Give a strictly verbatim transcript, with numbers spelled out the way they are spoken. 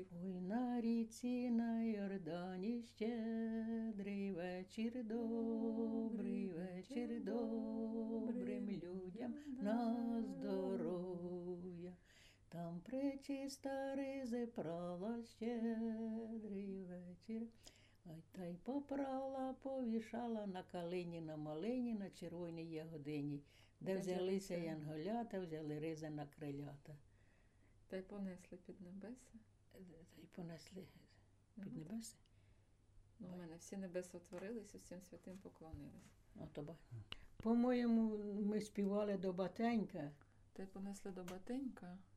віршів. Ой, на ріці, на Йордані щедрий вечір, добрий вечір, добрим людям на здоров'я. Там пречиста ризи прала щедрий вечір. Ой, та й попрала, повішала на калині, на малині, на червоній ягодині, де Де взялися взялися? янголята, взяли ризи на крилята. Та й понесли під небеса. Та й понесли під Ну, небеси. Ну, у мене всі небеса отворились, усім святим поклонились. Ото ба. По-моєму, ми співали до Батенька. Та й понесли до Батенька,